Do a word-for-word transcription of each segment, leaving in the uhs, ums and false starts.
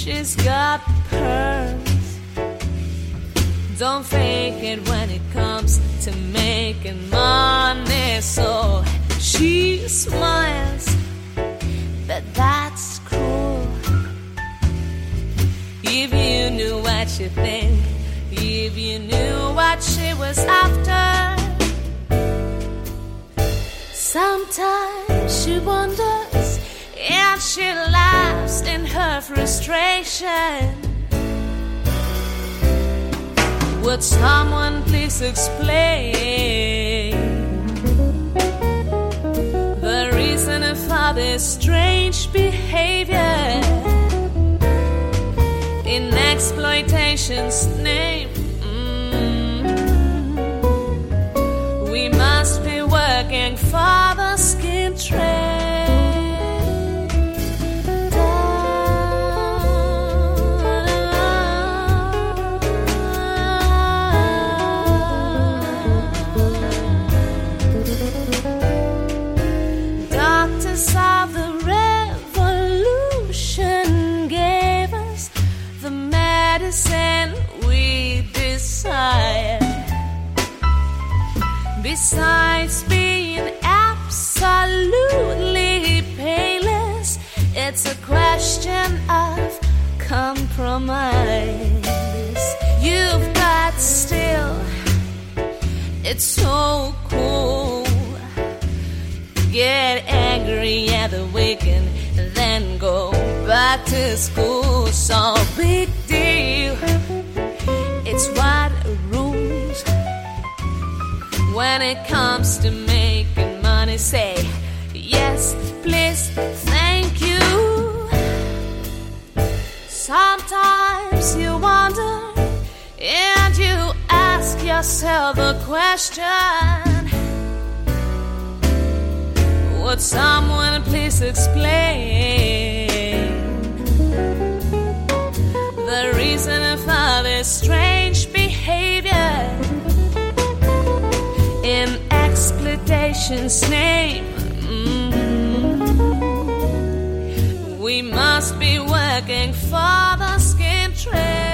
She's got pearls. Don't fake it when it comes to making money. So she smiles, but that's cruel. If you knew what you think, if you knew what she was after. Sometimes she wonders, and she laughs in her frustration. Would someone please explain the reason for this strange behavior in exploitation's name? Mm-hmm. We must be working for the skin trade. Of the revolution gave us the medicine we desire. Besides being absolutely painless, it's a question of compromise. You've got still, it's so cool. Get angry at the weekend, then go back to school. So big deal, it's what rules. When it comes to making money, say yes, please, thank you. Sometimes you wonder, and you ask yourself a question. Would someone please explain the reason for this strange behavior in exploitation's name? Mm-hmm. We must be working for the skin trade.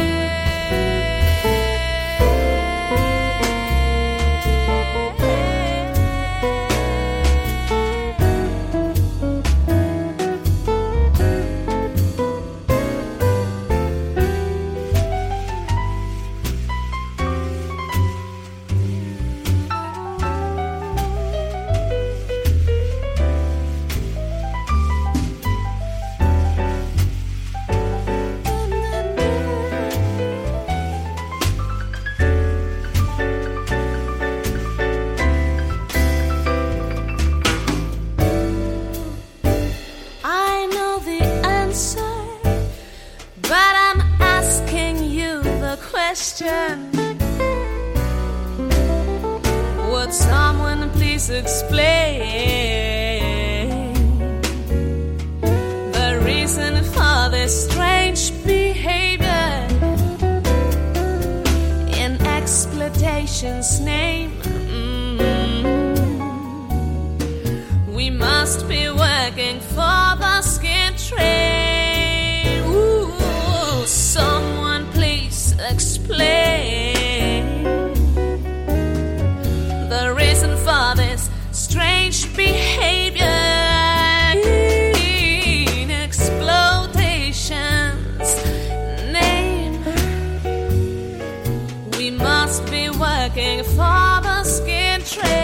Would someone please explain the reason for this strange behavior in exploitation's name? Mm-hmm. We must be working for the skin trade. Ooh, someone please explain the reason for this strange behavior in exploitation's name. We must be working for the skin trade.